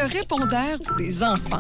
un répondeur des enfants.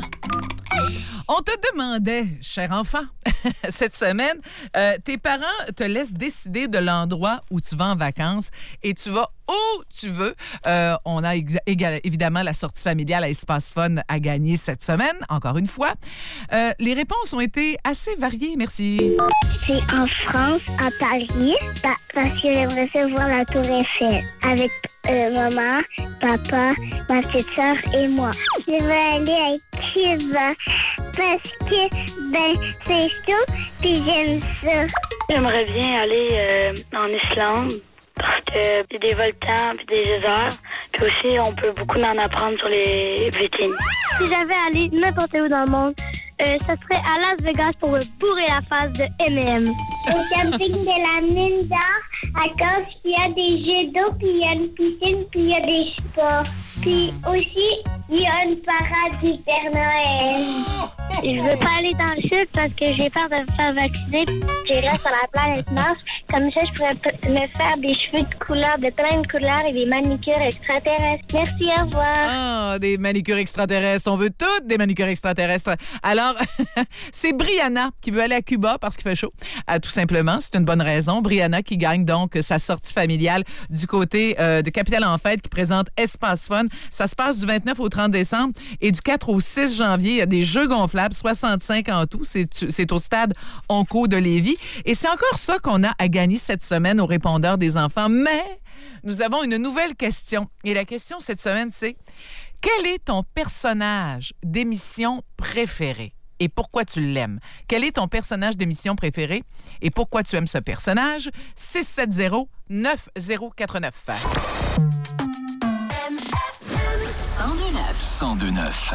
On te demandait, cher enfant, cette semaine, tes parents te laissent décider de l'endroit où tu vas en vacances et tu vas où tu veux. On a évidemment la sortie familiale à Espace Fun à gagner cette semaine, encore une fois. Les réponses ont été assez variées, merci. C'est en France, à Paris, parce que j'aimerais faire voir la Tour Eiffel avec maman, papa, ma petite soeur et moi. Je veux aller à Cuba parce que c'est chaud puis j'aime ça. J'aimerais bien aller en Islande parce qu'il y a des volcans et des geysers. Puis aussi, on peut beaucoup en apprendre sur les Vikings. Si j'avais allé n'importe où dans le monde, ça serait à Las Vegas pour me bourrer la face de M&M. Au camping de la Mine d'Or, à cause qu'il y a des jeux d'eau, puis il y a une piscine, puis il y a des sports. Puis aussi, il y a une parade du Père Noël. Je veux pas aller dans le sud parce que j'ai peur de me faire vacciner. J'irai sur la planète Mars. Comme ça, je pourrais me faire des cheveux de couleurs, de plein de couleurs et des manicures extraterrestres. Merci, au revoir. Ah, des manicures extraterrestres. On veut toutes des manicures extraterrestres. Alors, c'est Brianna qui veut aller à Cuba parce qu'il fait chaud. Tout simplement, c'est une bonne raison. Brianna qui gagne donc sa sortie familiale du côté de Capitale en Fête qui présente Espace Fun. Ça se passe du 29 au 30 décembre et du 4 au 6 janvier. Il y a des jeux gonflables, 65 en tout. C'est au stade Onco de Lévis. Et c'est encore ça qu'on a à gagner cette semaine au répondeur des enfants. Mais nous avons une nouvelle question. Et la question cette semaine, c'est quel est ton personnage d'émission préféré? Et pourquoi tu l'aimes? Quel est ton personnage d'émission préféré et pourquoi tu aimes ce personnage? 670-9049. 102.9.